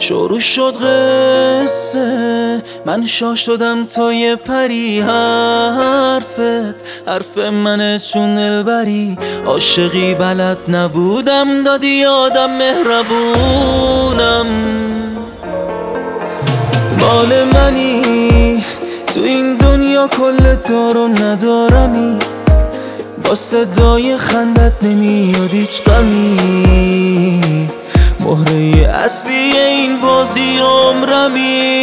شروع شد قصه، من شاه شدم تا یه پری. حرف منه چون دلبری، عاشقی بلد نبودم، دادی یادم مهربونم. مال منی تو این دنیا، کل دارو ندارمی، با صدای خندت نمیاد هیچ غمی، مهره اصلی این بازی عمرمی.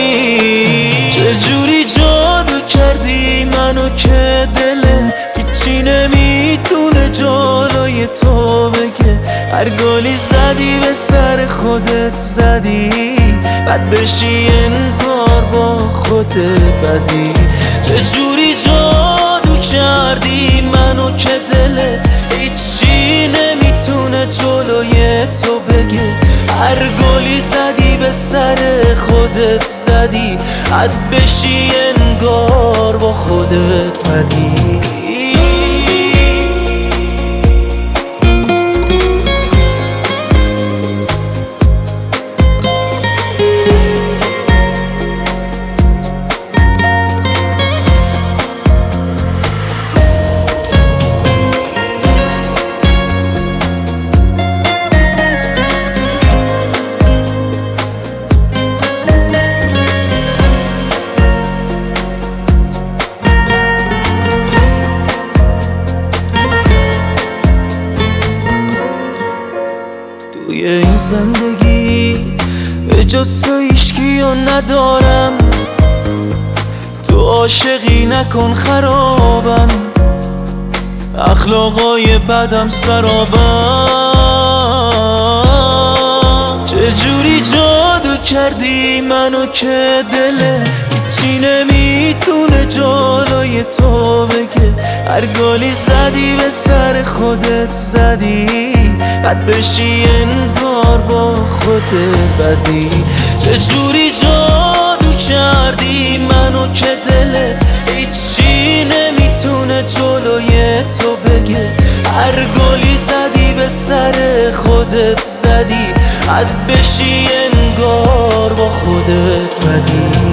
چجوری جادو کردی منو که دلت هیچی نمیتونه جلوی تو بگه. هر گلی زدی به سر خودت زدی، بد بشی انگار با خودت بدی. چجوری جادو کردی منو که دلت هیچی نمیتونه جلوی تو بگه. هر گلی زدی به سر خودت زدی، بد بشی انگار با خودت بدی. توی این زندگی به جز تو هیچکی رو ندارم، تو عاشقی نکن خرابم، اخلاقای بدم سرابم. چجوری جادو کردی منو که دلت هیچی نمیتونه جلوی تو بگه. هر گلی زدی به سر خودت زدی، بد بشی انگار با خودت بدی. چجوری جادو کردی منو که دلت هیچی نمیتونه جلوی تو بگه. هر گلی زدی به سر خودت زدی، بد بشی انگار با خودت بدی.